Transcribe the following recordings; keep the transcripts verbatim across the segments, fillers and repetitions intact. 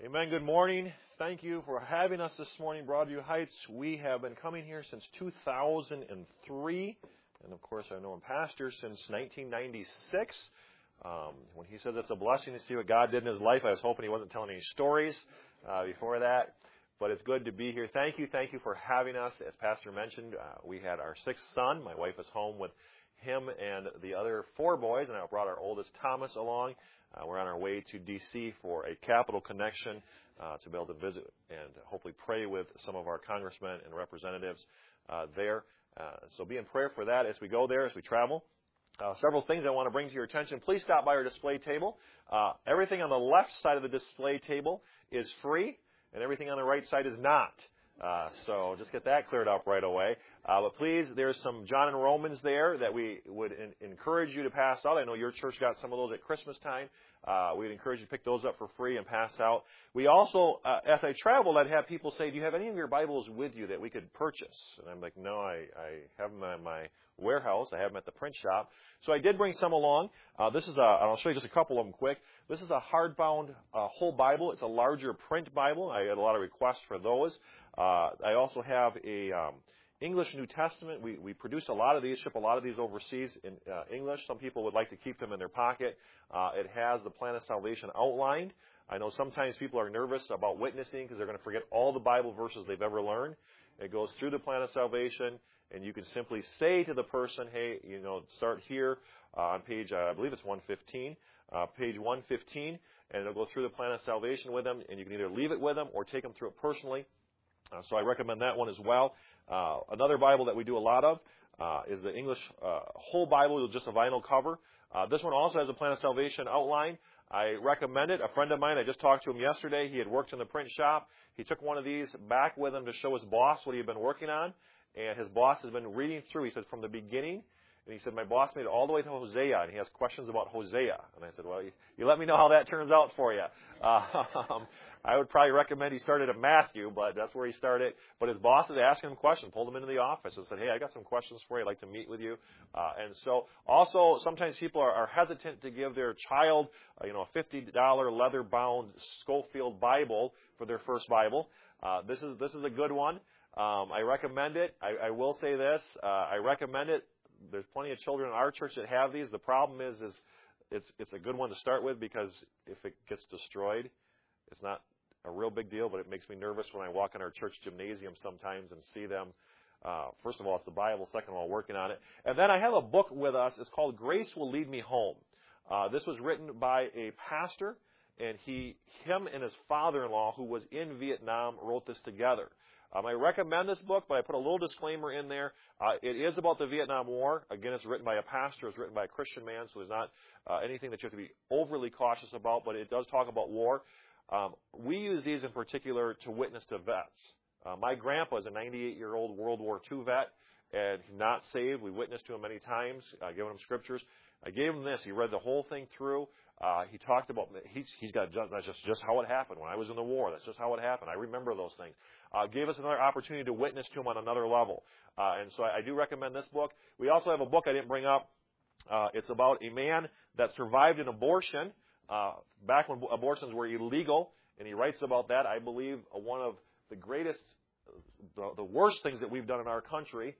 Amen. Good morning. Thank you for having us this morning, Broadview Heights. We have been coming here since two thousand three, and of course, I've known Pastor since nineteen ninety-six. Um, when he says it's a blessing to see what God did in his life, I was hoping he wasn't telling any stories uh, before that. But it's good to be here. Thank you. Thank you for having us. As Pastor mentioned, uh, we had our sixth son. My wife is home with him and the other four boys, and I brought our oldest, Thomas, along. Uh, we're on our way to D C for a capital connection uh, to be able to visit and hopefully pray with some of our congressmen and representatives uh, there. Uh, so be in prayer for that as we go there, as we travel. Uh, several things I want to bring to your attention. Please stop by our display table. Uh, everything on the left side of the display table is free, and everything on the right side is not. Uh, so just get that cleared up right away. Uh, but please, there's some John and Romans there that we would in, encourage you to pass out. I know your church got some of those at Christmas time. Uh, we'd encourage you to pick those up for free and pass out. We also, uh, as I traveled, I'd have people say, do you have any of your Bibles with you that we could purchase? And I'm like, no, I, I have them in my warehouse. I have them at the print shop. So I did bring some along. Uh, this is a, I'll show you just a couple of them quick. This is a hardbound uh, whole Bible. It's a larger print Bible. I had a lot of requests for those. Uh, I also have a um, English New Testament. We, we produce a lot of these, ship a lot of these overseas in uh, English. Some people would like to keep them in their pocket. Uh, it has the plan of salvation outlined. I know sometimes people are nervous about witnessing because they're going to forget all the Bible verses they've ever learned. It goes through the plan of salvation, and you can simply say to the person, hey, you know, start here uh, on page, uh, I believe it's one fifteen, uh, page one fifteen, and it'll go through the plan of salvation with them, and you can either leave it with them or take them through it personally. Uh, so I recommend that one as well. Uh, another Bible that we do a lot of uh, is the English uh, whole Bible with just a vinyl cover. Uh, this one also has a plan of salvation outline. I recommend it. A friend of mine, I just talked to him yesterday. He had worked in the print shop. He took one of these back with him to show his boss what he had been working on. And his boss has been reading through, he said, from the beginning. And he said, my boss made it all the way to Hosea, and he has questions about Hosea. And I said, well, you, you let me know how that turns out for you. Uh, um, I would probably recommend he started at Matthew, but that's where he started. But his boss is asking him questions, pulled him into the office and said, hey, I got some questions for you. I'd like to meet with you. Uh, and so also sometimes people are, are hesitant to give their child, uh, you know, a fifty dollars leather-bound Schofield Bible for their first Bible. Uh, this is this is a good one. Um, I recommend it. I, I will say this. Uh, I recommend it. There's plenty of children in our church that have these. The problem is, is it's it's a good one to start with because if it gets destroyed, it's not a real big deal, but it makes me nervous when I walk in our church gymnasium sometimes and see them. Uh, first of all, it's the Bible. Second of all, working on it. And then I have a book with us. It's called Grace Will Lead Me Home. Uh, this was written by a pastor, and he, him and his father-in-law, who was in Vietnam, wrote this together. Um, I recommend this book, but I put a little disclaimer in there. Uh, it is about the Vietnam War. Again, it's written by a pastor. It's written by a Christian man, so there's not uh, anything that you have to be overly cautious about, but it does talk about war. Um, we use these in particular to witness to vets. Uh, my grandpa is a ninety-eight-year-old World War Two vet, and he's not saved. We witnessed to him many times, uh, giving him scriptures. I gave him this. He read the whole thing through. Uh, he talked about, he's, he's got just, that's just, just how it happened. When I was in the war, that's just how it happened. I remember those things. Uh, gave us another opportunity to witness to him on another level. Uh, and so I, I do recommend this book. We also have a book I didn't bring up. Uh, it's about a man that survived an abortion uh, back when abortions were illegal. And he writes about that. I believe uh, one of the greatest, the, the worst things that we've done in our country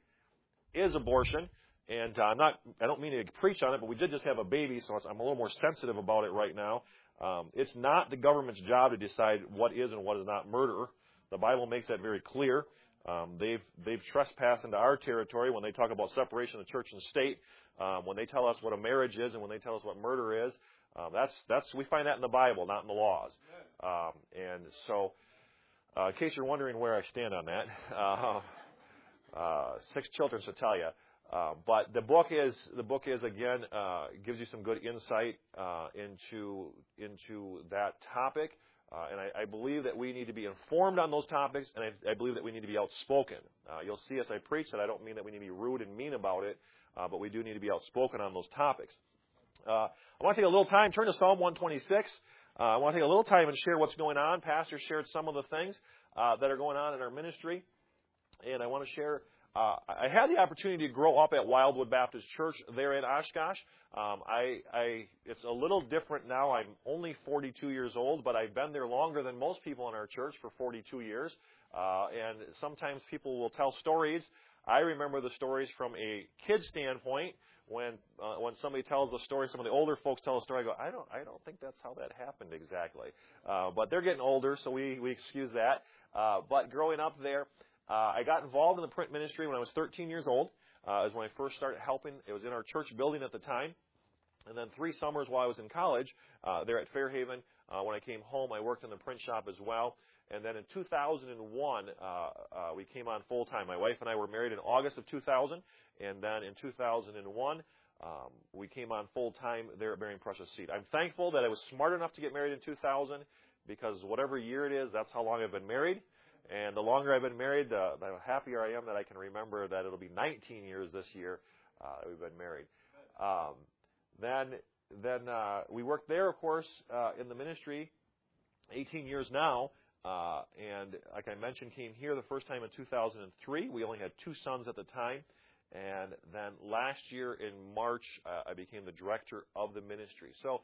is abortion. And uh, I'm not, I don't mean to preach on it, but we did just have a baby, so I'm a little more sensitive about it right now. Um, it's not the government's job to decide what is and what is not murder. The Bible makes that very clear. Um, they've they've trespassed into our territory when they talk about separation of church and state. Um, when they tell us what a marriage is and when they tell us what murder is, um, that's that's we find that in the Bible, not in the laws. Um, and so, uh, in case you're wondering where I stand on that, uh, uh, six children to tell you. Uh, but the book is the book is again uh, gives you some good insight uh, into into that topic, uh, and I, I believe that we need to be informed on those topics, and I, I believe that we need to be outspoken. Uh, you'll see as I preach that I don't mean that we need to be rude and mean about it, uh, but we do need to be outspoken on those topics. Uh, I want to take a little time, turn to Psalm one twenty-six. Uh, I want to take a little time and share what's going on. Pastor shared some of the things uh, that are going on in our ministry, and I want to share Uh, I had the opportunity to grow up at Wildwood Baptist Church there in Oshkosh. Um, I, I, it's a little different now. I'm only forty-two years old, but I've been there longer than most people in our church for forty-two years. Uh, and sometimes people will tell stories. I remember the stories from a kid standpoint. When uh, when somebody tells a story, some of the older folks tell a story, I go, I don't I don't think that's how that happened exactly. Uh, but they're getting older, so we, we excuse that. Uh, but growing up there, uh, I got involved in the print ministry when I was thirteen years old. Uh, is when I first started helping. It was in our church building at the time. And then three summers while I was in college uh, there at Fairhaven, uh, when I came home, I worked in the print shop as well. And then in two thousand one, uh, uh, we came on full time. My wife and I were married in August of two thousand. And then in two thousand one, um, we came on full time there at Bearing Precious Seed. I'm thankful that I was smart enough to get married in two thousand, because whatever year it is, that's how long I've been married. And the longer I've been married, the, the happier I am that I can remember that it'll be nineteen years this year uh, that we've been married. Um, then then uh, we worked there, of course, uh, in the ministry, eighteen years now. Uh, and like I mentioned, came here the first time in two thousand three. We only had two sons at the time. And then last year in March, uh, I became the director of the ministry. So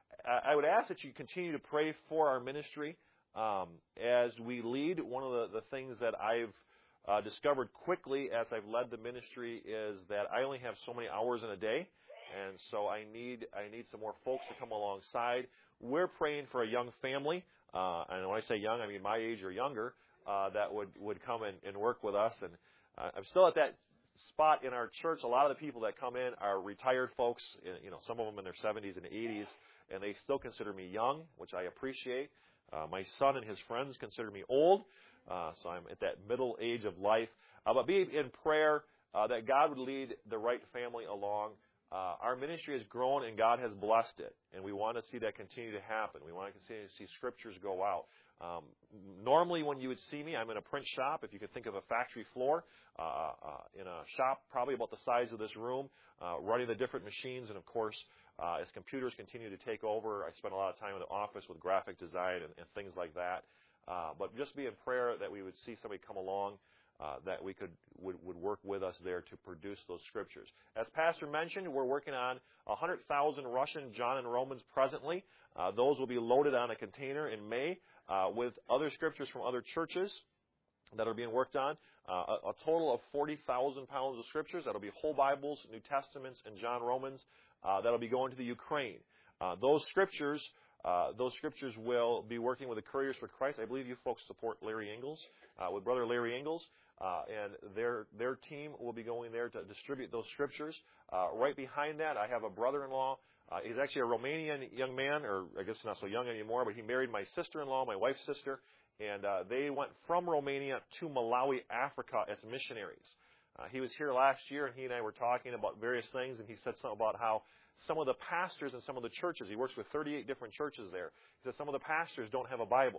I would ask that you continue to pray for our ministry um, as we lead. One of the, the things that I've uh, discovered quickly as I've led the ministry is that I only have so many hours in a day. And so I need I need some more folks to come alongside. We're praying for a young family. Uh, and when I say young, I mean my age or younger, uh, that would, would come and, and work with us. And uh, I'm still at that spot in our church. A lot of the people that come in are retired folks, you know, some of them in their seventies and eighties, and they still consider me young, which I appreciate. Uh, my son and his friends consider me old, uh, so I'm at that middle age of life. Uh, but be in prayer uh, that God would lead the right family along. Uh, our ministry has grown and God has blessed it, and we want to see that continue to happen. We want to continue to see scriptures go out. Um, normally when you would see me, I'm in a print shop, if you could think of a factory floor, uh, uh, in a shop probably about the size of this room, uh, running the different machines, and of course, uh, as computers continue to take over, I spend a lot of time in the office with graphic design and, and things like that. Uh, but just be in prayer that we would see somebody come along Uh, that we could would, would work with us there to produce those scriptures. As Pastor mentioned, we're working on one hundred thousand Russian, John, and Romans presently. Uh, those will be loaded on a container in May uh, with other scriptures from other churches that are being worked on. Uh, a, a total of forty thousand pounds of scriptures. That'll be whole Bibles, New Testaments, and John, Romans. Uh, that'll be going to the Ukraine. Uh, those scriptures Uh, those scriptures will be working with the Couriers for Christ. I believe you folks support Larry Ingalls, uh, with Brother Larry Ingalls, uh, and their their team will be going there to distribute those scriptures. Uh, right behind that, I have a brother-in-law. Uh, he's actually a Romanian young man, or I guess not so young anymore, but he married my sister-in-law, my wife's sister, and uh, they went from Romania to Malawi, Africa as missionaries. Uh, he was here last year, and he and I were talking about various things, and he said something about how some of the pastors in some of the churches, he works with thirty-eight different churches there, he says some of the pastors don't have a Bible.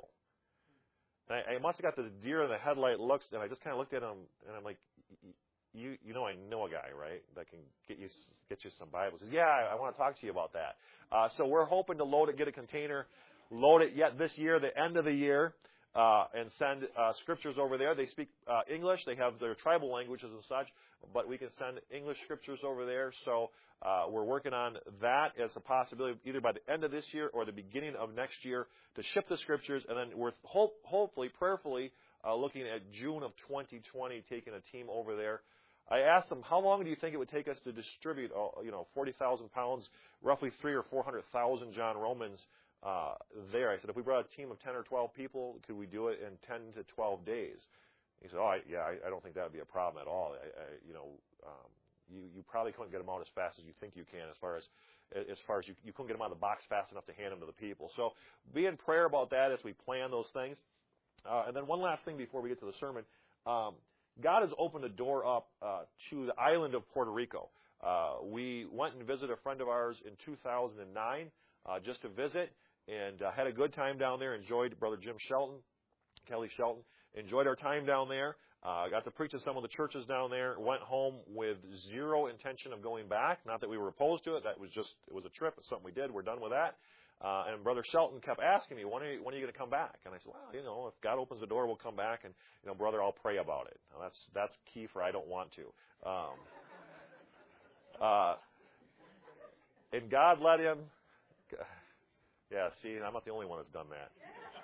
And I, I must have got this deer in the headlight looks, and I just kind of looked at him, and I'm like, you you know I know a guy, right, that can get you get you some Bibles. He says, yeah, I, I want to talk to you about that. Uh, so we're hoping to load it, get a container, load it yet this year, the end of the year, uh, and send uh, scriptures over there. They speak uh, English. They have their tribal languages and such, but we can send English scriptures over there. So uh, we're working on that as a possibility either by the end of this year or the beginning of next year to ship the scriptures. And then we're hope, hopefully, prayerfully, uh, looking at June of twenty twenty, taking a team over there. I asked them, how long do you think it would take us to distribute, uh, you know, forty thousand pounds, roughly three or four hundred thousand John Romans uh, there? I said, if we brought a team of ten or twelve people, could we do it in ten to twelve days? He said, oh, I, yeah, I, I don't think that would be a problem at all. I, I, you know, um, you, you probably couldn't get them out as fast as you think you can as far as as far as you, you couldn't get them out of the box fast enough to hand them to the people. So be in prayer about that as we plan those things. Uh, and then one last thing before we get to the sermon. Um, God has opened a door up uh, to the island of Puerto Rico. Uh, we went and visited a friend of ours in two thousand nine uh, just to visit and uh, had a good time down there, enjoyed Brother Jim Shelton, Kelly Shelton, enjoyed our time down there. Uh, got to preach at some of the churches down there. Went home with zero intention of going back. Not that we were opposed to it. That was just, it was a trip. It's something we did. We're done with that. Uh, and Brother Shelton kept asking me, when are you, when are you going to come back? And I said, well, you know, if God opens the door, we'll come back. And, you know, brother, I'll pray about it. Now, that's that's key for I don't want to. Um, uh, and God led him. Yeah, see, I'm not the only one that's done that.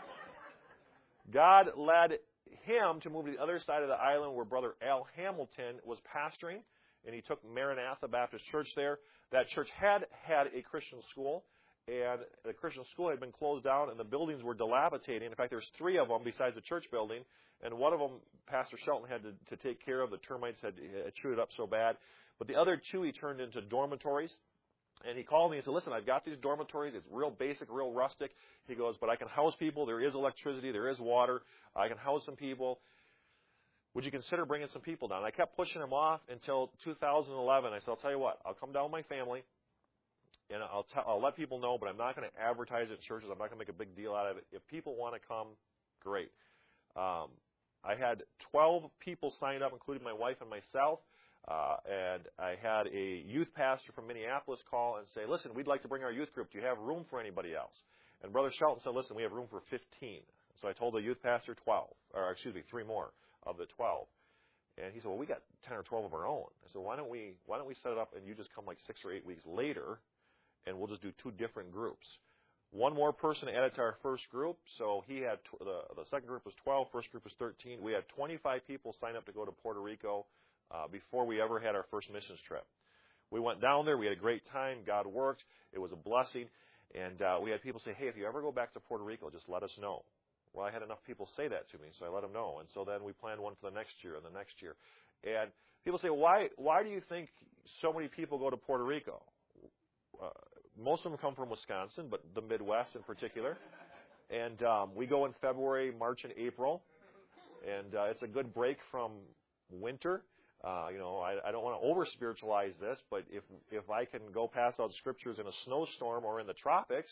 God led him to move to the other side of the island where Brother Al Hamilton was pastoring, and he took Maranatha Baptist Church there. That church had had a Christian school, and the Christian school had been closed down, and the buildings were dilapidating. In fact, there's three of them besides the church building, and one of them Pastor Shelton had to, to take care of. The termites had, had chewed it up so bad. But the other two he turned into dormitories. And he called me and said, listen, I've got these dormitories. It's real basic, real rustic. He goes, but I can house people. There is electricity. There is water. I can house some people. Would you consider bringing some people down? I kept pushing him off until two thousand eleven. I said, I'll tell you what. I'll come down with my family, and I'll, t- I'll let people know, but I'm not going to advertise it in churches. I'm not going to make a big deal out of it. If people want to come, great. Um, I had twelve people signed up, including my wife and myself. Uh, and I had a youth pastor from Minneapolis call and say, listen, we'd like to bring our youth group. Do you have room for anybody else? And Brother Shelton said, listen, we have room for fifteen. So I told the youth pastor twelve, or excuse me, three more of the twelve. And he said, well, we got ten or twelve of our own. I said, why don't we, why don't we set it up and you just come like six or eight weeks later, and we'll just do two different groups. One more person added to our first group. So he had, tw- the, the second group was twelve, first group was thirteen. We had twenty-five people sign up to go to Puerto Rico Uh, before we ever had our first missions trip. We went down there. We had a great time. God worked. It was a blessing. And uh, we had people say, hey, if you ever go back to Puerto Rico, just let us know. Well, I had enough people say that to me, so I let them know. And so then we planned one for the next year and the next year. And people say, why, why do you think so many people go to Puerto Rico? Uh, most of them come from Wisconsin, but the Midwest in particular. And um, we go in February, March, and April. And uh, it's a good break from winter. Uh, you know, I, I don't want to over-spiritualize this, but if if I can go pass out scriptures in a snowstorm or in the tropics,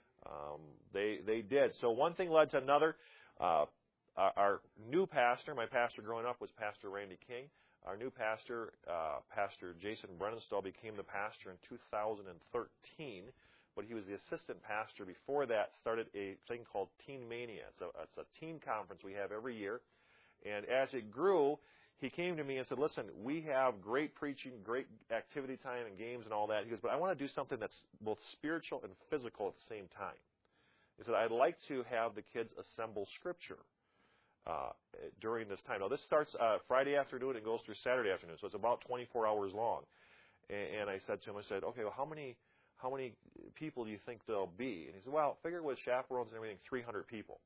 um, they they did. So one thing led to another. Uh, our, our new pastor, my pastor growing up was Pastor Randy King. Our new pastor, uh, Pastor Jason Brennenstall, became the pastor in two thousand thirteen, but he was the assistant pastor before that, started a thing called Teen Mania. It's a, it's a teen conference we have every year. And as it grew, he came to me and said, listen, we have great preaching, great activity time and games and all that. He goes, but I want to do something that's both spiritual and physical at the same time. He said, I'd like to have the kids assemble scripture uh, during this time. Now, this starts uh, Friday afternoon and goes through Saturday afternoon, so it's about twenty-four hours long. And, and I said to him, I said, okay, well, how many how many people do you think there'll be? And he said, well, figure with chaperones and everything, three hundred people.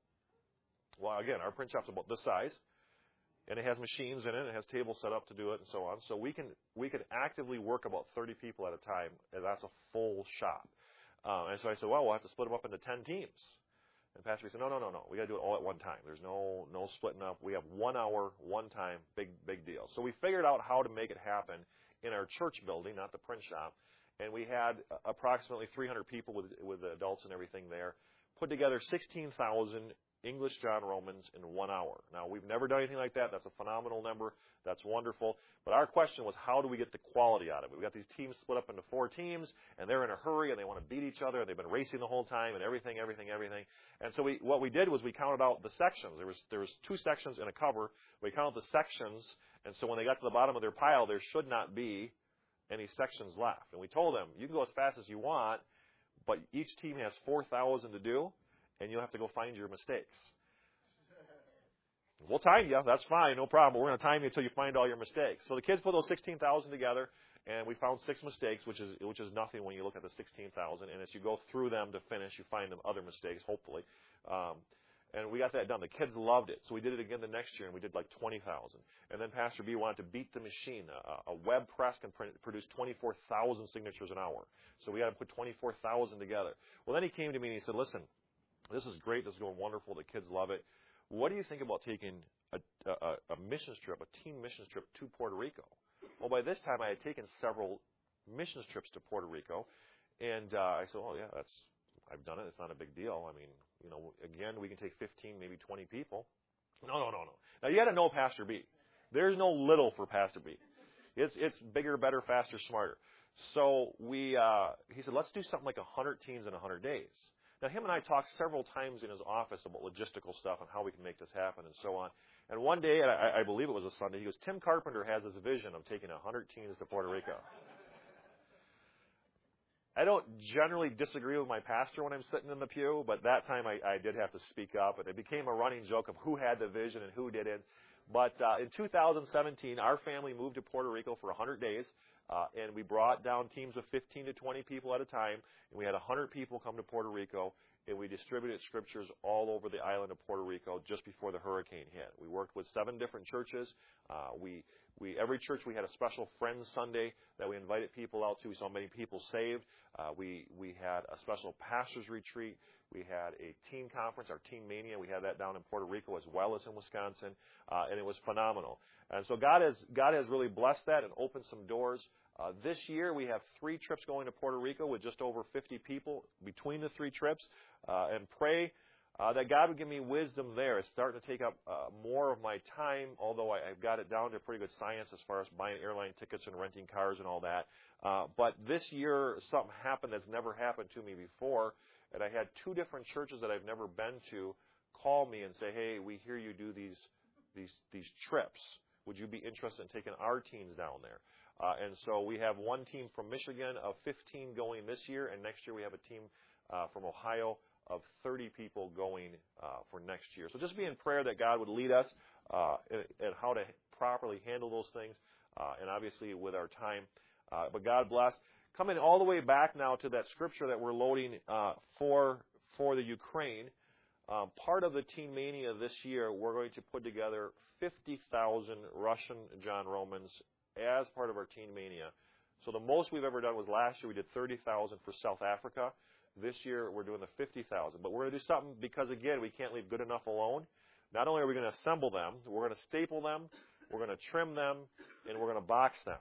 Well, again, our print shop's about this size. And it has machines in it. It has tables set up to do it, and so on. So we can we can actively work about thirty people at a time, and that's a full shop. Uh, and so I said, well, we'll have to split them up into ten teams. And Pastor said, no, no, no, no. We got to do it all at one time. There's no no splitting up. We have one hour, one time, big big deal. So we figured out how to make it happen in our church building, not the print shop. And we had approximately three hundred people with with adults and everything there. Put together sixteen thousand English John Romans in one hour. Now, we've never done anything like that. That's a phenomenal number. That's wonderful. But our question was, how do we get the quality out of it? We've got these teams split up into four teams, and they're in a hurry, and they want to beat each other, and they've been racing the whole time, and everything, everything, everything. And so we, what we did was we counted out the sections. There was there was two sections in a cover. We counted the sections, and so when they got to the bottom of their pile, there should not be any sections left. And we told them, you can go as fast as you want, but each team has four thousand to do, and you'll have to go find your mistakes. We'll time you. That's fine. No problem. We're going to time you until you find all your mistakes. So the kids put those sixteen thousand together, and we found six mistakes, which is which is nothing when you look at the sixteen thousand. And as you go through them to finish, you find them other mistakes, hopefully. Um, and we got that done. The kids loved it. So we did it again the next year, and we did like twenty thousand. And then Pastor B wanted to beat the machine. A, a web press can print, produce twenty-four thousand signatures an hour. So we got to put twenty-four thousand together. Well, then he came to me and he said, listen, this is great. This is going wonderful. The kids love it. What do you think about taking a, a, a missions trip, a teen missions trip to Puerto Rico? Well, by this time, I had taken several missions trips to Puerto Rico. And uh, I said, oh, yeah, that's I've done it. It's not a big deal. I mean, you know, again, we can take fifteen, maybe twenty people. No, no, no, no. Now, you got to know Pastor B. There's no little for Pastor B. It's it's bigger, better, faster, smarter. So we, uh, he said, let's do something like one hundred teens in one hundred days. Now, him and I talked several times in his office about logistical stuff and how we can make this happen and so on. And one day, and I, I believe it was a Sunday, he goes, Tim Carpenter has this vision of taking one hundred teens to Puerto Rico. I don't generally disagree with my pastor when I'm sitting in the pew, but that time I, I did have to speak up, and it became a running joke of who had the vision and who didn't. But uh, in two thousand seventeen, our family moved to Puerto Rico for one hundred days, uh, and we brought down teams of fifteen to twenty people at a time, and we had one hundred people come to Puerto Rico, and we distributed scriptures all over the island of Puerto Rico just before the hurricane hit. We worked with seven different churches. Uh, we, we, every church we had a special Friends Sunday that we invited people out to. We saw many people saved. Uh, we, we had a special pastors retreat. We had a teen conference, our Teen Mania. We had that down in Puerto Rico as well as in Wisconsin, uh, and it was phenomenal. And so God has, God has really blessed that and opened some doors. Uh, this year we have three trips going to Puerto Rico with just over fifty people between the three trips, uh, and pray uh, that God would give me wisdom there. It's starting to take up uh, more of my time, although I, I've got it down to pretty good science as far as buying airline tickets and renting cars and all that. Uh, but this year something happened that's never happened to me before, and I had two different churches that I've never been to call me and say, hey, we hear you do these these these trips. Would you be interested in taking our teens down there? Uh, and so we have one team from Michigan of fifteen going this year, and next year we have a team uh, from Ohio of thirty people going uh, for next year. So just be in prayer that God would lead us uh, and how to properly handle those things, uh, and obviously with our time. Uh, but God bless. Coming all the way back now to that scripture that we're loading uh, for for the Ukraine. Um, part of the Teen Mania this year, we're going to put together fifty thousand Russian John Romans as part of our Teen Mania. So the most we've ever done was last year. We did thirty thousand for South Africa. This year we're doing the fifty thousand. But we're going to do something because, again, we can't leave good enough alone. Not only are we going to assemble them, we're going to staple them, we're going to trim them, and we're going to box them.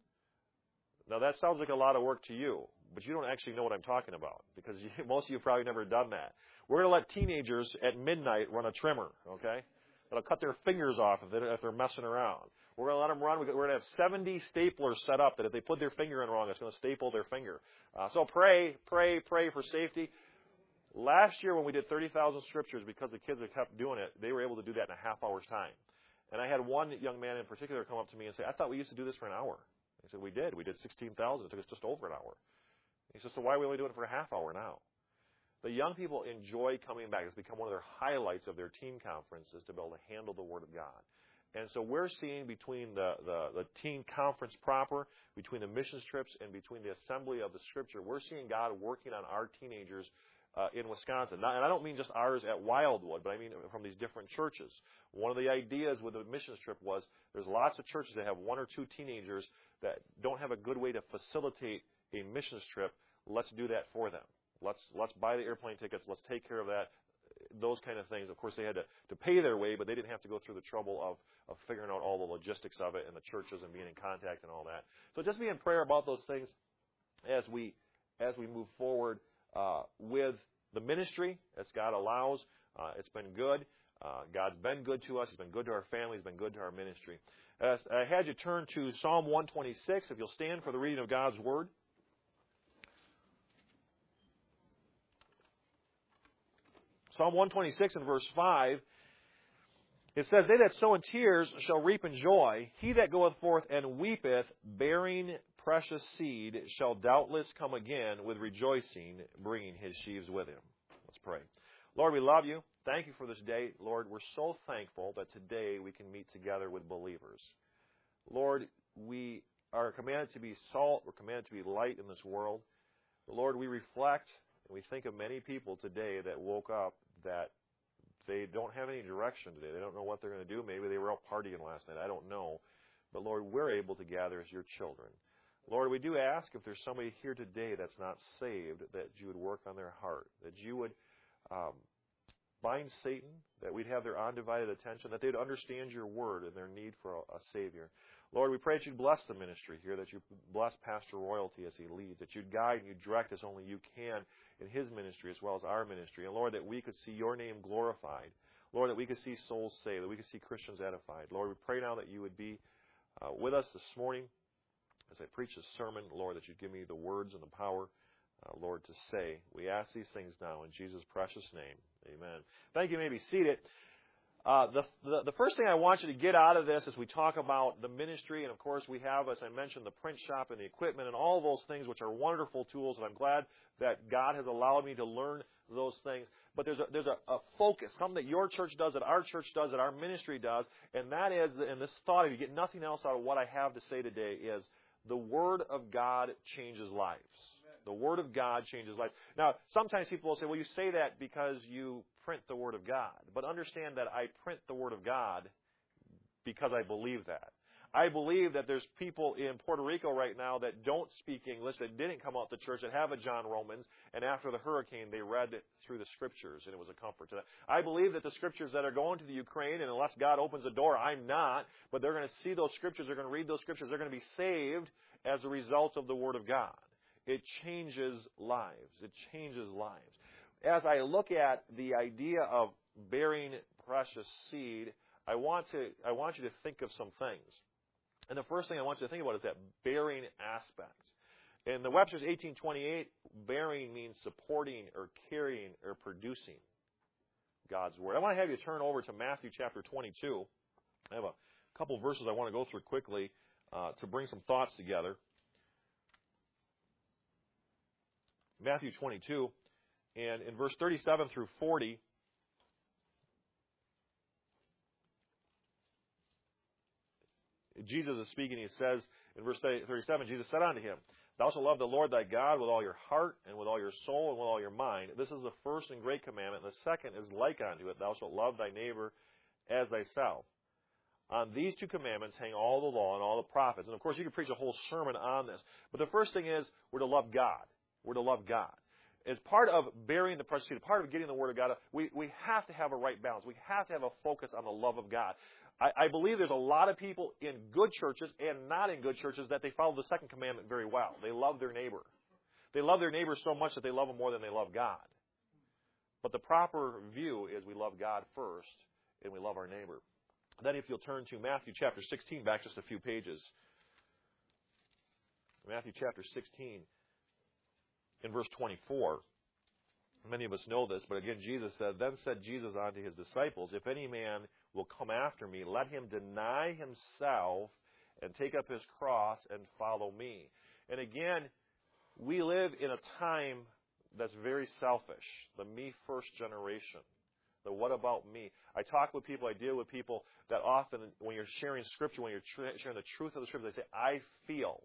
Now that sounds like a lot of work to you, but you don't actually know what I'm talking about because you, most of you have probably never done that. We're going to let teenagers at midnight run a trimmer, okay? That'll cut their fingers off if they're, if they're messing around. We're going to let them run. We're going to have seventy staplers set up that if they put their finger in wrong, it's going to staple their finger. Uh, so pray, pray, pray for safety. Last year when we did thirty thousand scriptures, because the kids have kept doing it, they were able to do that in a half hour's time. And I had one young man in particular come up to me and say, I thought we used to do this for an hour. I said, we did. We did sixteen thousand. It took us just over an hour. He said, so why are we only doing it for a half hour now? The young people enjoy coming back. It's become one of their highlights of their teen conferences to be able to handle the Word of God. And so we're seeing between the, the, the teen conference proper, between the missions trips, and between the assembly of the Scripture, we're seeing God working on our teenagers uh, in Wisconsin. Now, and I don't mean just ours at Wildwood, but I mean from these different churches. One of the ideas with the missions trip was there's lots of churches that have one or two teenagers that don't have a good way to facilitate a missions trip. Let's do that for them. Let's let's buy the airplane tickets. Let's take care of that. Those kind of things. Of course, they had to, to pay their way, but they didn't have to go through the trouble of, of figuring out all the logistics of it and the churches and being in contact and all that. So just be in prayer about those things as we as we move forward uh, with the ministry as God allows. Uh, it's been good. Uh, God's been good to us. He's been good to our family. He's been good to our ministry. As I had you turn to Psalm one twenty-six. If you'll stand for the reading of God's Word. Psalm one twenty-six and verse five, it says, they that sow in tears shall reap in joy. He that goeth forth and weepeth, bearing precious seed, shall doubtless come again with rejoicing, bringing his sheaves with him. Let's pray. Lord, we love you. Thank you for this day. Lord, we're so thankful that today we can meet together with believers. Lord, we are commanded to be salt. We're commanded to be light in this world. Lord, we reflect and we think of many people today that woke up that they don't have any direction today. They don't know what they're going to do. Maybe they were out partying last night. I don't know. But, Lord, we're able to gather as your children. Lord, we do ask if there's somebody here today that's not saved, that you would work on their heart, that you would um, bind Satan, that we'd have their undivided attention, that they'd understand your word and their need for a, a Savior. Lord, we pray that you'd bless the ministry here, that you bless Pastor Royalty as he leads, that you'd guide and you direct as only you can in his ministry as well as our ministry. And, Lord, that we could see your name glorified. Lord, that we could see souls saved, that we could see Christians edified. Lord, we pray now that you would be uh, with us this morning as I preach this sermon. Lord, that you'd give me the words and the power uh, Lord, to say. We ask these things now in Jesus' precious name. Amen. Thank you. You may be seated. Uh, the, the the first thing I want you to get out of this as we talk about the ministry, and of course we have, as I mentioned, the print shop and the equipment and all those things, which are wonderful tools, and I'm glad that God has allowed me to learn those things. But there's a, there's a, a focus, something that your church does, that our church does, that our ministry does, and that is, and this thought, if you get nothing else out of what I have to say today, is the Word of God changes lives. The Word of God changes lives. Now, sometimes people will say, well, you say that because you print the Word of God. But understand that I print the Word of God because I believe that. I believe that there's people in Puerto Rico right now that don't speak English, that didn't come out to church, that have a John Romans, and after the hurricane, they read it through the Scriptures, and it was a comfort to them. I believe that the Scriptures that are going to the Ukraine, and unless God opens a door, I'm not, but they're going to see those Scriptures, they're going to read those Scriptures, they're going to be saved as a result of the Word of God. It changes lives. It changes lives. As I look at the idea of bearing precious seed, I want to I want you to think of some things. And the first thing I want you to think about is that bearing aspect. In the Webster's eighteen twenty-eight, bearing means supporting or carrying or producing God's Word. I want to have you turn over to Matthew chapter twenty-two. I have a couple verses I want to go through quickly uh, to bring some thoughts together. Matthew twenty-two, and in verse thirty-seven through forty, Jesus is speaking. He says in verse thirty-seven, Jesus said unto him, Thou shalt love the Lord thy God with all your heart, and with all your soul, and with all your mind. This is the first and great commandment. And the second is like unto it, Thou shalt love thy neighbor as thyself. On these two commandments hang all the law and all the prophets. And of course, you could preach a whole sermon on this. But the first thing is, we're to love God. We're to love God. As part of bearing the precious seed, part of getting the Word of God, we, we have to have a right balance. We have to have a focus on the love of God. I, I believe there's a lot of people in good churches and not in good churches that they follow the second commandment very well. They love their neighbor. They love their neighbor so much that they love him more than they love God. But the proper view is we love God first and we love our neighbor. Then if you'll turn to Matthew chapter sixteen, back just a few pages. Matthew chapter sixteen. In verse twenty-four, many of us know this, but again, Jesus said, Then said Jesus unto his disciples, If any man will come after me, let him deny himself and take up his cross and follow me. And again, we live in a time that's very selfish, the me-first generation, the what about me. I talk with people, I deal with people that often, when you're sharing Scripture, when you're sharing the truth of the Scripture, they say, I feel.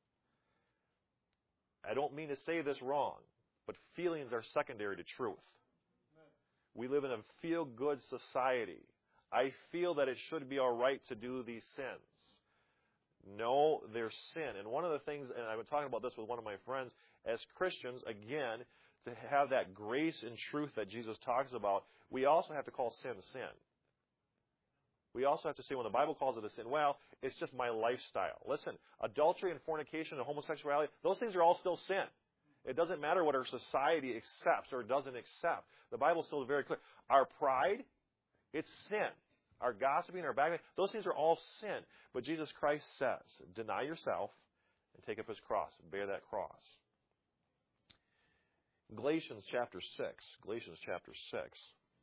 I don't mean to say this wrong, but feelings are secondary to truth. We live in a feel-good society. I feel that it should be all right to do these sins. No, they're sin. And one of the things, and I've been talking about this with one of my friends, as Christians, again, to have that grace and truth that Jesus talks about, we also have to call sin sin. We also have to say when the Bible calls it a sin, well, it's just my lifestyle. Listen, adultery and fornication and homosexuality, those things are all still sin. It doesn't matter what our society accepts or doesn't accept. The Bible is still very clear. Our pride, it's sin. Our gossiping, our backbiting, those things are all sin. But Jesus Christ says, deny yourself and take up his cross, bear that cross. Galatians chapter six. Galatians chapter six.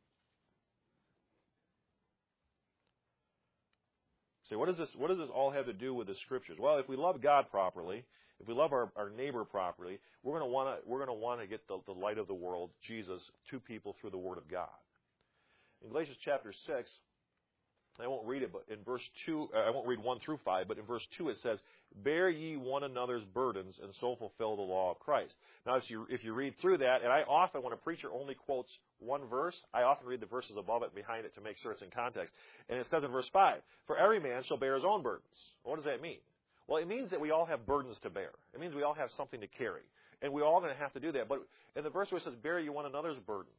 So what does this what does this all have to do with the Scriptures? Well, if we love God properly, if we love our, our neighbor properly, we're going to want to we're going to want to get the, the light of the world, Jesus, to people through the Word of God. In Galatians chapter six, I won't read it, but in verse two, I won't read one through five, but in verse two it says, "Bear ye one another's burdens, and so fulfill the law of Christ." Now, if you if you read through that, and I often, when a preacher only quotes one verse, I often read the verses above it and behind it to make sure it's in context. And it says in verse five, "For every man shall bear his own burdens." What does that mean? Well, it means that we all have burdens to bear. It means we all have something to carry, and we're all going to have to do that. But in the verse where it says, "Bear ye one another's burdens,"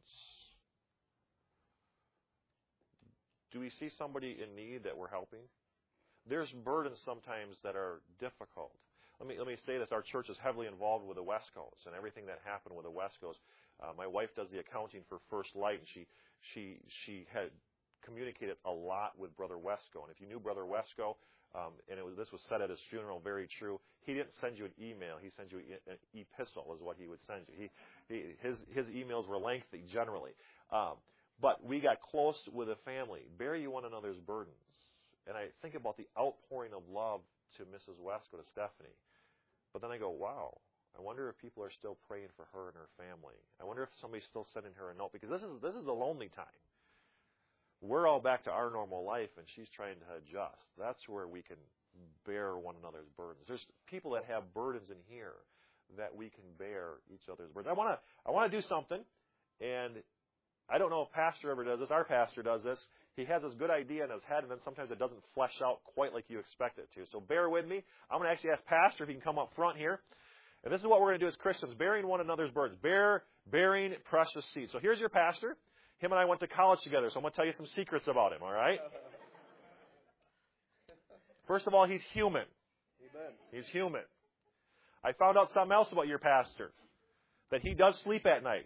do we see somebody in need that we're helping? There's burdens sometimes that are difficult. Let me let me say this. Our church is heavily involved with the Wescos and everything that happened with the Wescos. Uh, my wife does the accounting for First Light, and she she she had communicated a lot with Brother Wesco. And if you knew Brother Wesco, Um, and it was, this was said at his funeral, very true. He didn't send you an email. He sent you an epistle is what he would send you. He, he his, his emails were lengthy generally. Um, but we got close with a family. Bear you one another's burdens. And I think about the outpouring of love to Missus Wesco, to Stephanie. But then I go, wow, I wonder if people are still praying for her and her family. I wonder if somebody's still sending her a note. Because this is this is a lonely time. We're all back to our normal life, and she's trying to adjust. That's where we can bear one another's burdens. There's people that have burdens in here that we can bear each other's burdens. I want to I want to do something, and I don't know if Pastor ever does this. Our pastor does this. He has this good idea in his head, and then sometimes it doesn't flesh out quite like you expect it to. So bear with me. I'm going to actually ask Pastor if he can come up front here. And this is what we're going to do as Christians, bearing one another's burdens. Bear, bearing precious seed. So here's your pastor. Him and I went to college together, so I'm going to tell you some secrets about him, all right? First of all, he's human. Amen. He's human. I found out something else about your pastor, that he does sleep at night.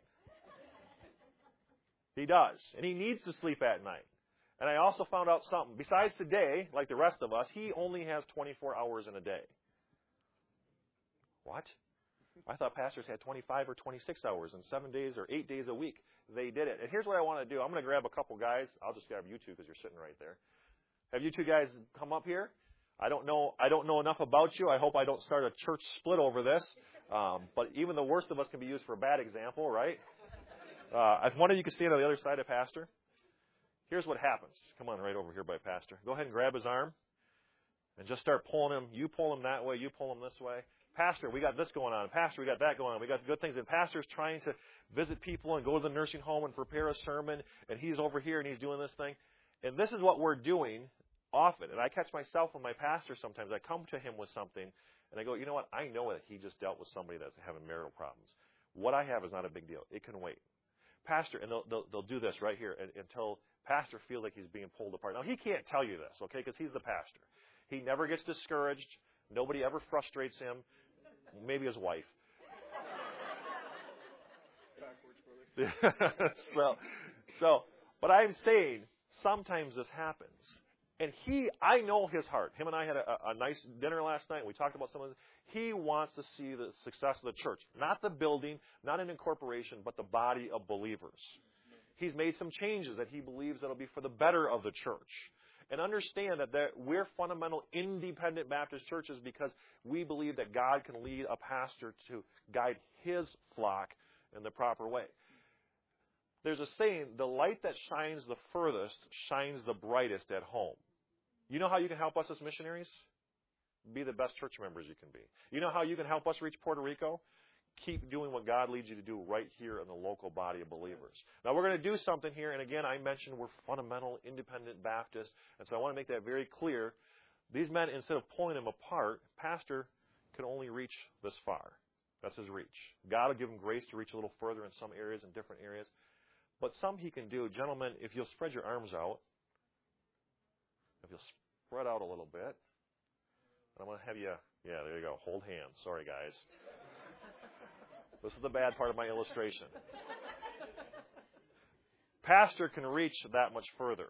He does, and he needs to sleep at night. And I also found out something. Besides today, like the rest of us, he only has twenty-four hours in a day. What? I thought pastors had twenty-five or twenty-six hours in seven days or eight days a week. They did it. And here's what I want to do. I'm going to grab a couple guys. I'll just grab you two because you're sitting right there. Have you two guys come up here? I don't know. I don't know enough about you. I hope I don't start a church split over this. Um, but even the worst of us can be used for a bad example, right? Uh, if one of you could stand on the other side of Pastor. Here's what happens. Come on, right over here by Pastor. Go ahead and grab his arm and just start pulling him. You pull him that way. You pull him this way. Pastor, we got this going on. Pastor, we got that going on. We got good things. And Pastor's trying to visit people and go to the nursing home and prepare a sermon. And he's over here and he's doing this thing. And this is what we're doing often. And I catch myself with my pastor sometimes. I come to him with something and I go, you know what? I know that he just dealt with somebody that's having marital problems. What I have is not a big deal. It can wait. Pastor, and they'll, they'll, they'll do this right here until Pastor feels like he's being pulled apart. Now, he can't tell you this, okay, because he's the pastor. He never gets discouraged. Nobody ever frustrates him. Maybe his wife. so, so, but I'm saying sometimes this happens. And he, I know his heart. Him and I had a, a nice dinner last night. And we talked about some of this. He wants to see the success of the church. Not the building, not an incorporation, but the body of believers. He's made some changes that he believes that will be for the better of the church. And understand that there, we're fundamental independent Baptist churches because we believe that God can lead a pastor to guide his flock in the proper way. There's a saying, the light that shines the furthest shines the brightest at home. You know how you can help us as missionaries? Be the best church members you can be. You know how you can help us reach Puerto Rico? Keep doing what God leads you to do right here in the local body of believers. Now, we're going to do something here, and again, I mentioned we're fundamental, independent Baptists, and so I want to make that very clear. These men, instead of pulling them apart, pastor can only reach this far. That's his reach. God will give him grace to reach a little further in some areas, in different areas. But some he can do. Gentlemen, if you'll spread your arms out, if you'll spread out a little bit, and I'm going to have you, yeah, there you go, hold hands. Sorry, guys. This is the bad part of my illustration. Pastor can reach that much further.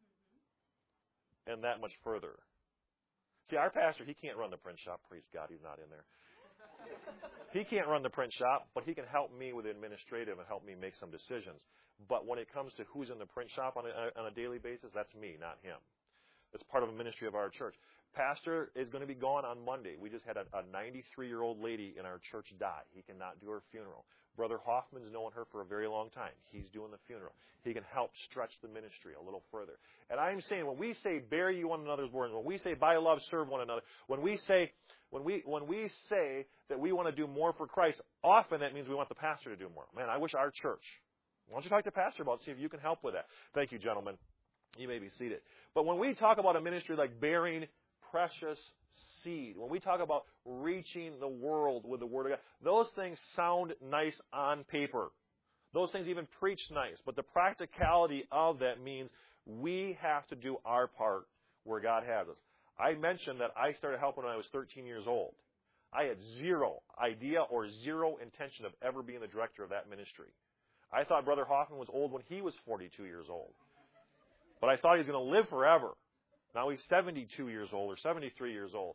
And that much further. See, our pastor, he can't run the print shop. Praise God, he's not in there. He can't run the print shop, but he can help me with the administrative and help me make some decisions. But when it comes to who's in the print shop on a, on a daily basis, that's me, not him. It's part of the ministry of our church. Pastor is going to be gone on Monday. We just had a, a ninety-three-year-old lady in our church die. He cannot do her funeral. Brother Hoffman's known her for a very long time. He's doing the funeral. He can help stretch the ministry a little further. And I'm saying when we say bear ye one another's burdens, when we say by love serve one another, when we say when we when we say that we want to do more for Christ, often that means we want the pastor to do more. Man, I wish our church. Why don't you talk to pastor about it, see if you can help with that? Thank you, gentlemen. You may be seated. But when we talk about a ministry like bearing precious seed, when we talk about reaching the world with the Word of God, those things sound nice on paper. Those things even preach nice. But the practicality of that means we have to do our part where God has us. I mentioned that I started helping when I was thirteen years old. I had zero idea or zero intention of ever being the director of that ministry. I thought Brother Hoffman was old when he was forty-two years old. But I thought he was going to live forever. Now he's seventy-two years old or seventy-three years old.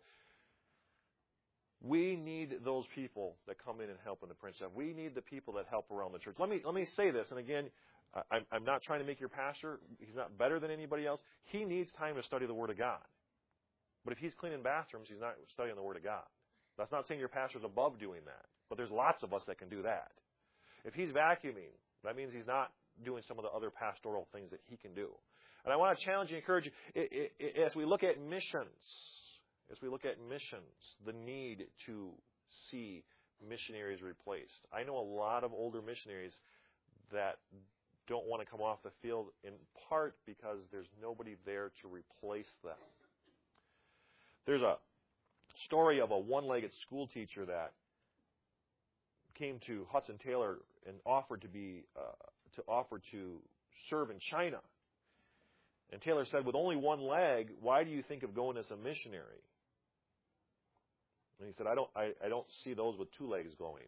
We need those people that come in and help in the Prince of. We need the people that help around the church. Let me let me say this, and again, I'm, I'm not trying to make your pastor. He's not better than anybody else. He needs time to study the Word of God. But if he's cleaning bathrooms, he's not studying the Word of God. That's not saying your pastor's above doing that. But there's lots of us that can do that. If he's vacuuming, that means he's not doing some of the other pastoral things that he can do. And I want to challenge you, encourage you, it, it, it, as we look at missions, as we look at missions, the need to see missionaries replaced. I know a lot of older missionaries that don't want to come off the field in part because there's nobody there to replace them. There's a story of a one-legged school teacher that came to Hudson Taylor and offered to be uh, to offer to serve in China. And Taylor said, "With only one leg, why do you think of going as a missionary?" And he said, "I don't I, I don't see those with two legs going."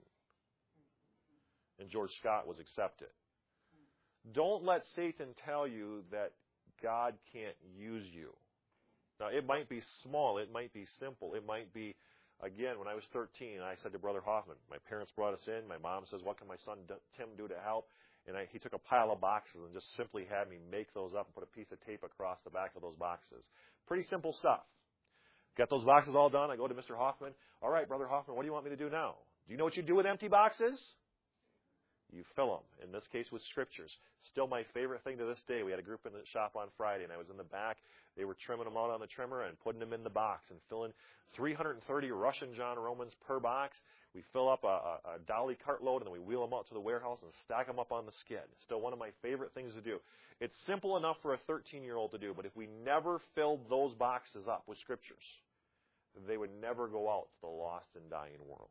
And George Scott was accepted. Don't let Satan tell you that God can't use you. Now, it might be small. It might be simple. It might be, again, when I was thirteen, I said to Brother Hoffman, my parents brought us in. My mom says, "What can my son Tim do to help?" And I, he took a pile of boxes and just simply had me make those up and put a piece of tape across the back of those boxes. Pretty simple stuff. Got those boxes all done. I go to Mister Hoffman. "All right, Brother Hoffman, what do you want me to do now?" "Do you know what you do with empty boxes?" You fill them. In this case, with scriptures. Still my favorite thing to this day. We had a group in the shop on Friday, and I was in the back. They were trimming them out on the trimmer and putting them in the box and filling three hundred thirty Russian John Romans per box. We fill up a, a, a dolly cartload, and then we wheel them out to the warehouse and stack them up on the skid. Still one of my favorite things to do. It's simple enough for a thirteen-year-old to do, but if we never filled those boxes up with scriptures, they would never go out to the lost and dying world.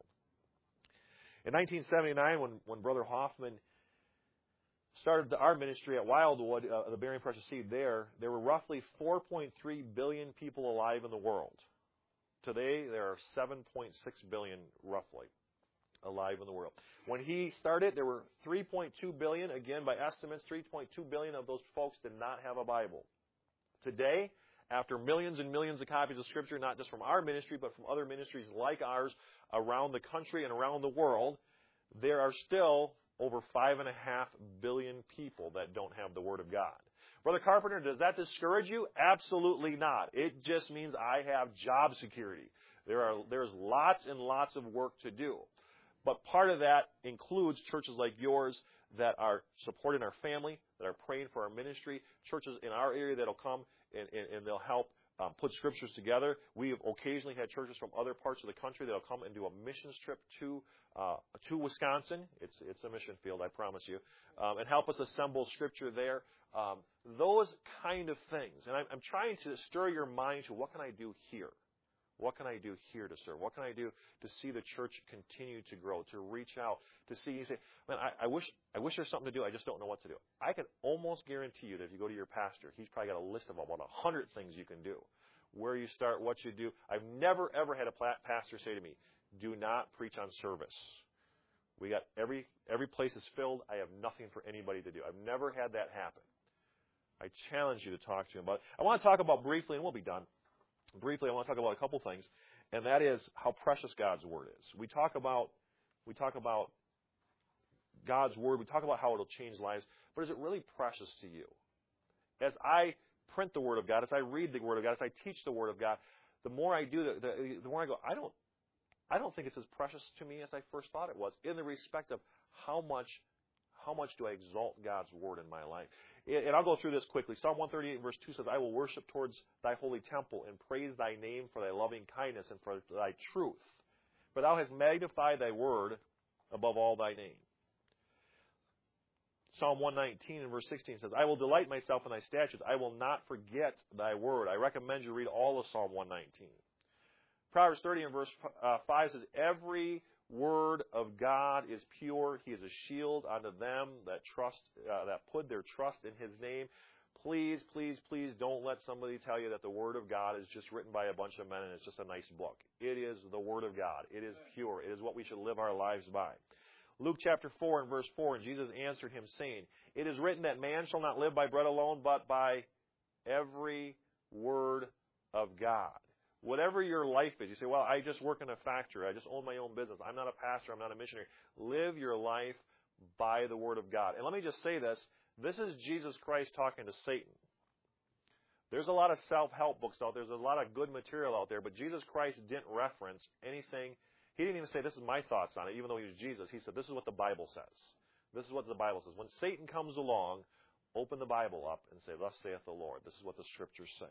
In nineteen seventy-nine, when, when Brother Hoffman started the, our ministry at Wildwood, uh, the Bearing Precious Seed there, there were roughly four point three billion people alive in the world. Today, there are seven point six billion, roughly, alive in the world. When he started, there were three point two billion. Again, by estimates, three point two billion of those folks did not have a Bible. Today, after millions and millions of copies of Scripture, not just from our ministry, but from other ministries like ours around the country and around the world, there are still over five and a half billion people that don't have the Word of God. Brother Carpenter, does that discourage you? Absolutely not. It just means I have job security. There are there's lots and lots of work to do. But part of that includes churches like yours that are supporting our family, that are praying for our ministry, churches in our area that will come and, and, and they'll help um, put scriptures together. We have occasionally had churches from other parts of the country that will come and do a missions trip to uh, to Wisconsin. It's it's a mission field, I promise you, um, and help us assemble scripture there. Um, those kind of things. And I'm, I'm trying to stir your mind to what can I do here? What can I do here to serve? What can I do to see the church continue to grow, to reach out, to see you say, man, I, I wish I wish there's something to do. I just don't know what to do. I can almost guarantee you that if you go to your pastor, he's probably got a list of about a hundred things you can do. Where you start, what you do. I've never, ever had a pastor say to me, do not preach on service. We got every every place is filled. I have nothing for anybody to do. I've never had that happen. I challenge you to talk to him about it. I want to talk about briefly, and we'll be done. Briefly, I want to talk about a couple things, and that is how precious God's Word is. We talk about we talk about God's Word. We talk about how it'll change lives, but is it really precious to you? As I print the Word of God, as I read the Word of God, as I teach the Word of God, the more I do, the, the, the more I go, I don't, I don't think it's as precious to me as I first thought it was, in the respect of how much, how much do I exalt God's Word in my life. And I'll go through this quickly. Psalm one thirty-eight, verse two says, I will worship towards thy holy temple and praise thy name for thy loving kindness and for thy truth. For thou hast magnified thy word above all thy name. Psalm one nineteen and verse sixteen says, I will delight myself in thy statutes. I will not forget thy word. I recommend you read all of Psalm one nineteen. Proverbs thirty and verse five says, every word of God is pure. He is a shield unto them that trust, uh, that put their trust in his name. Please, please, please don't let somebody tell you that the Word of God is just written by a bunch of men and it's just a nice book. It is the Word of God. It is pure. It is what we should live our lives by. Luke chapter four and verse four, and Jesus answered him, saying, it is written that man shall not live by bread alone, but by every Word of God. Whatever your life is, you say, well, I just work in a factory. I just own my own business. I'm not a pastor. I'm not a missionary. Live your life by the Word of God. And let me just say this. This is Jesus Christ talking to Satan. There's a lot of self-help books out there. There's a lot of good material out there, but Jesus Christ didn't reference anything. He didn't even say, this is my thoughts on it, even though he was Jesus. He said, this is what the Bible says. This is what the Bible says. When Satan comes along, open the Bible up and say, thus saith the Lord. This is what the Scriptures say.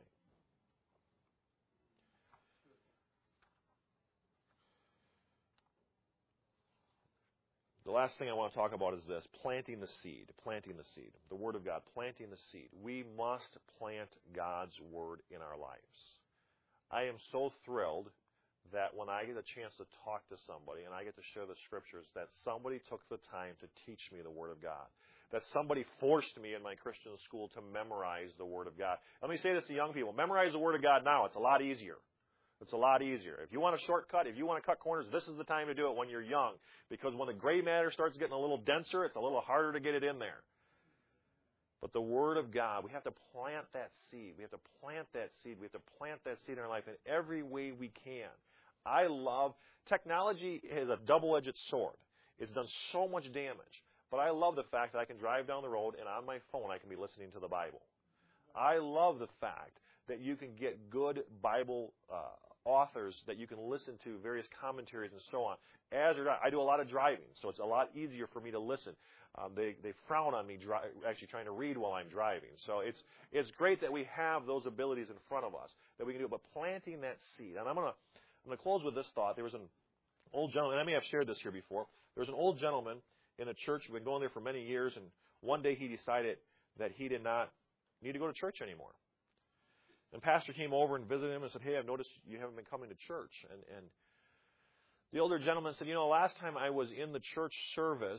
The last thing I want to talk about is this, planting the seed, planting the seed, the Word of God, planting the seed. We must plant God's Word in our lives. I am so thrilled that when I get a chance to talk to somebody and I get to share the Scriptures, that somebody took the time to teach me the Word of God, that somebody forced me in my Christian school to memorize the Word of God. Let me say this to young people, memorize the Word of God now. It's a lot easier. It's a lot easier. If you want a shortcut, if you want to cut corners, this is the time to do it when you're young. Because when the gray matter starts getting a little denser, it's a little harder to get it in there. But the Word of God, we have to plant that seed. We have to plant that seed. We have to plant that seed in our life in every way we can. I love, technology is a double-edged sword. It's done so much damage. But I love the fact that I can drive down the road and on my phone I can be listening to the Bible. I love the fact that you can get good Bible uh, authors that you can listen to, various commentaries and so on. As I do a lot of driving, so it's a lot easier for me to listen. Um, they they frown on me dri- actually trying to read while I'm driving. So it's it's great that we have those abilities in front of us that we can do. But planting that seed, and I'm gonna I'm gonna close with this thought. There was an old gentleman, and I may have shared this here before. There was an old gentleman in a church who'd been going there for many years, and one day he decided that he did not need to go to church anymore. And pastor came over and visited him and said, hey, I've noticed you haven't been coming to church. And, and the older gentleman said, you know, last time I was in the church service,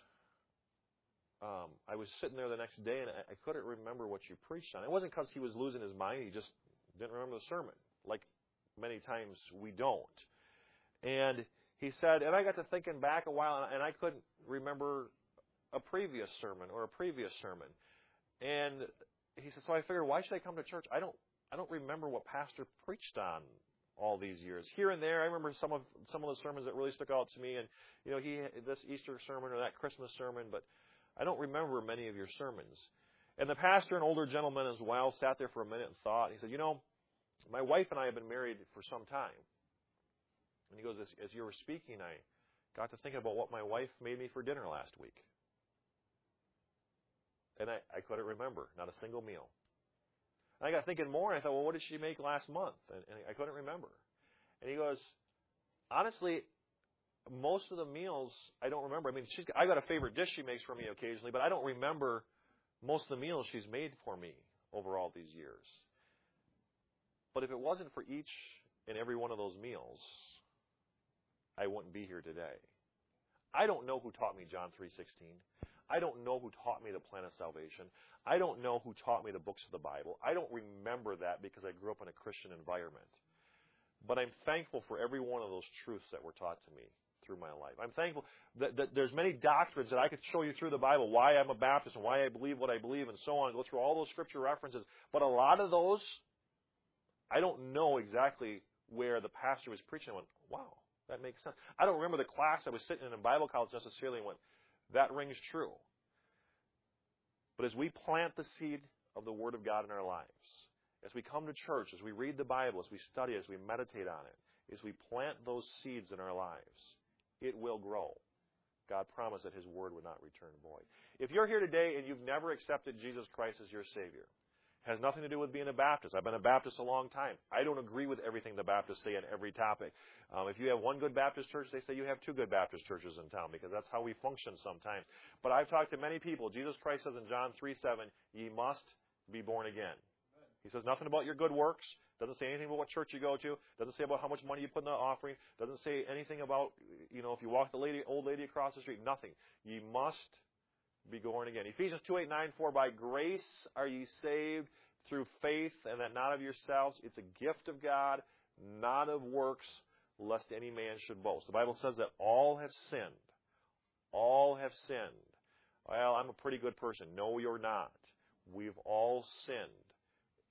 um, I was sitting there the next day and I, I couldn't remember what you preached on. It wasn't because he was losing his mind. He just didn't remember the sermon, like many times we don't. And he said, and I got to thinking back a while and I couldn't remember a previous sermon or a previous sermon. And he said, so I figured, why should I come to church? I don't I don't remember what pastor preached on all these years. Here and there, I remember some of some of the sermons that really stuck out to me, and you know, he this Easter sermon or that Christmas sermon, but I don't remember many of your sermons. And the pastor, an older gentleman as well, sat there for a minute and thought. He said, you know, my wife and I have been married for some time. And he goes, as, as you were speaking, I got to thinking about what my wife made me for dinner last week. And I, I couldn't remember, not a single meal. And I got thinking more, and I thought, well, what did she make last month? And, and I couldn't remember. And he goes, honestly, most of the meals I don't remember. I mean, she's, I got a favorite dish she makes for me occasionally, but I don't remember most of the meals she's made for me over all these years. But if it wasn't for each and every one of those meals, I wouldn't be here today. I don't know who taught me John three sixteen. I don't know who taught me the plan of salvation. I don't know who taught me the books of the Bible. I don't remember that because I grew up in a Christian environment. But I'm thankful for every one of those truths that were taught to me through my life. I'm thankful that, that there's many doctrines that I could show you through the Bible, why I'm a Baptist and why I believe what I believe and so on, go through all those scripture references. But a lot of those, I don't know exactly where the pastor was preaching. I went, wow, that makes sense. I don't remember the class I was sitting in in Bible college necessarily and went, that rings true. But as we plant the seed of the Word of God in our lives, as we come to church, as we read the Bible, as we study, as we meditate on it, as we plant those seeds in our lives, it will grow. God promised that His Word would not return void. If you're here today and you've never accepted Jesus Christ as your Savior, it has nothing to do with being a Baptist. I've been a Baptist a long time. I don't agree with everything the Baptists say on every topic. Um, if you have one good Baptist church, they say you have two good Baptist churches in town because that's how we function sometimes. But I've talked to many people. Jesus Christ says in John three seven, ye must be born again. He says nothing about your good works. Doesn't say anything about what church you go to. Doesn't say about how much money you put in the offering. Doesn't say anything about, you know, if you walk the lady, old lady across the street. Nothing. Ye must be born again. Ephesians two eight nine, for by grace are ye saved through faith, and that not of yourselves. It's a gift of God, not of works, lest any man should boast. The Bible says that all have sinned. All have sinned. Well, I'm a pretty good person. No, you're not. We've all sinned.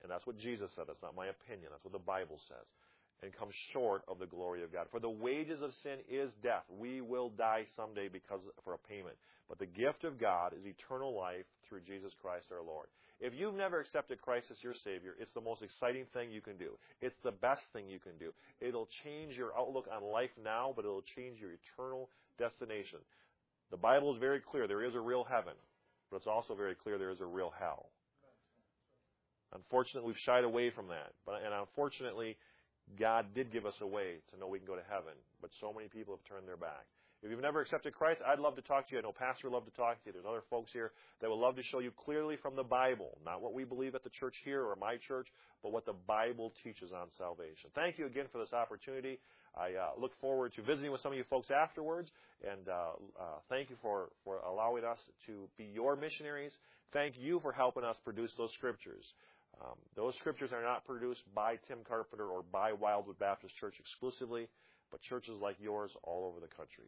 and that's what Jesus said. That's not my opinion. That's what the Bible says. And come short of the glory of God. For the wages of sin is death. We will die someday because for a payment. But the gift of God is eternal life through Jesus Christ our Lord. If you've never accepted Christ as your Savior, it's the most exciting thing you can do. It's the best thing you can do. It'll change your outlook on life now, but it'll change your eternal destination. The Bible is very clear. There is a real heaven, but it's also very clear there is a real hell. Unfortunately, we've shied away from that. But and unfortunately, God did give us a way to know we can go to heaven, but so many people have turned their back. If you've never accepted Christ, I'd love to talk to you. I know Pastor would love to talk to you. There's other folks here that would love to show you clearly from the Bible, not what we believe at the church here or my church, but what the Bible teaches on salvation. Thank you again for this opportunity. I uh, look forward to visiting with some of you folks afterwards, and uh, uh, thank you for, for allowing us to be your missionaries. Thank you for helping us produce those scriptures. Um, those scriptures are not produced by Tim Carpenter or by Wildwood Baptist Church exclusively, but churches like yours all over the country.